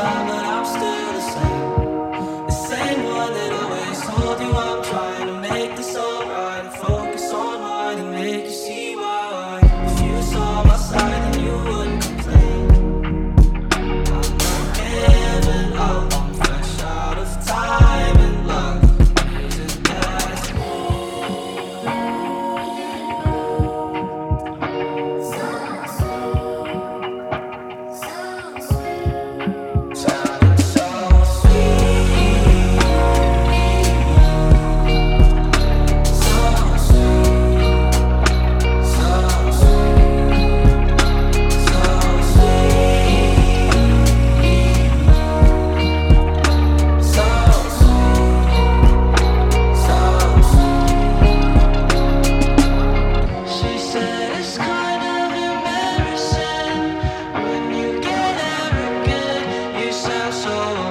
side, but I'm still the same. The same one that always told you I'm trying to make this alright. Focus on mine and make you see why. If you saw my side, then you wouldn't complain. I'm not giving up, I'm fresh out of time and luck. Music that's sounding so sweet, so sweet, so sweet, so sweet, so sweet, so sweet. She said it's kind of embarrassing when you get arrogant. You sound so